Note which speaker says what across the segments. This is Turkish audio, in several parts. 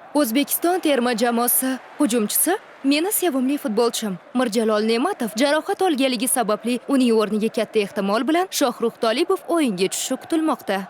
Speaker 1: O'zbekiston terma jamoasi hujumchisi meni sevimli futbolchim Mirjalol Ne'matov jarohat olganligi sababli uning o'rniga katta ehtimol bilan Shohrux Tolipov o'yinga tushishi kutilmoqda.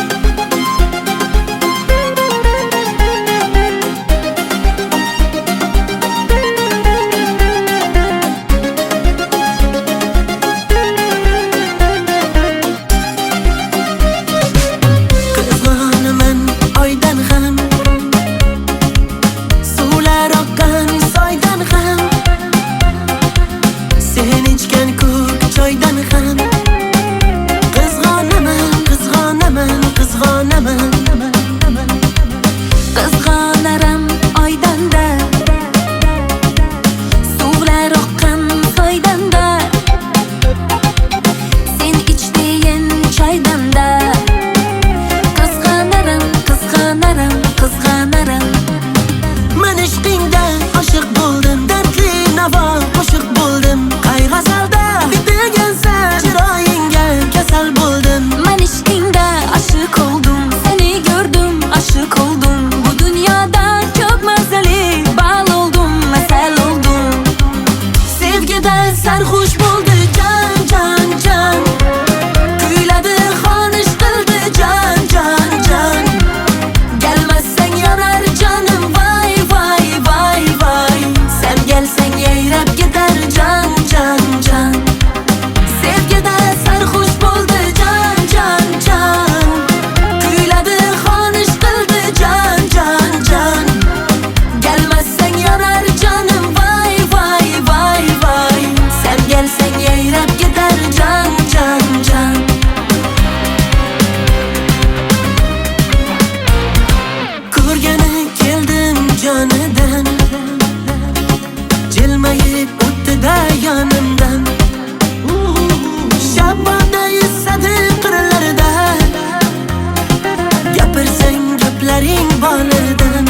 Speaker 2: Sarhoş buldu can can can, kuyladı xonish qildi can can can. Gelmezsen yanar canım vay vay vay vay. Sen gelsen yayrab gider can can can. Sevgide sarhoş buldu can can can, kuyladı xonish qildi can can can. Gelmezsen yanar canım vay vay vay vay. Gelsen yayrab gider can can can. Ko'rgani keldim jonidan, jilmayib o'tdi-da yonimdan. Shabboda esadi qirlarida, gapirsang gaplaring borlardan.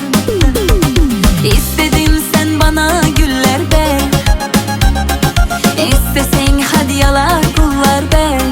Speaker 2: İstedim sen bana güller ver, İstesen hadiyalar pullar ver.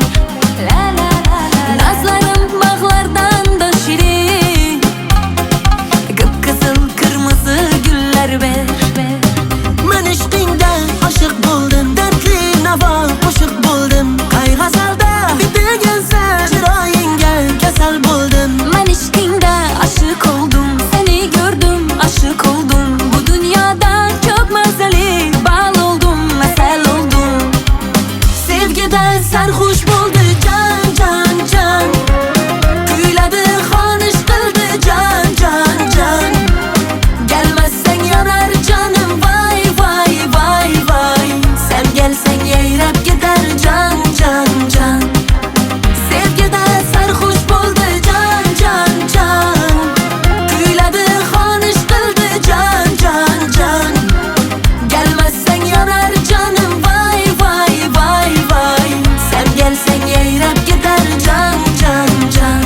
Speaker 2: Nazlarım bağlardan da şirin, kıpkızıl kırmızı güller ver. Men ishqingda aşık buldum, dertli navo qo'shiq buldum. Qayg'azalda bitigansa chiroyingga kasal buldum. Men ishqingda aşık oldum, seni gördüm aşık oldum. Bu dünyada çok mazali bal oldum, mesel oldum. Sevgiden sarhoş buldu can can can, kuyladı xonish qildi can can can. Gelmezsen yanar canım vay vay vay vay. Sen gelsen yayrab gider can can can. Sevgiden sarhoş buldu can can can, kuyladı xonish qildi can can can. Gelmezsen yanar canım vay vay vay vay. Sen gelsen yayrab gider can can can.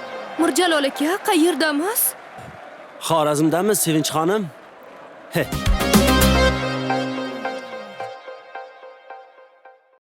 Speaker 1: Mirjalol aka, qayerdamiz?
Speaker 3: Xorazmdamiz Sevinch xonim.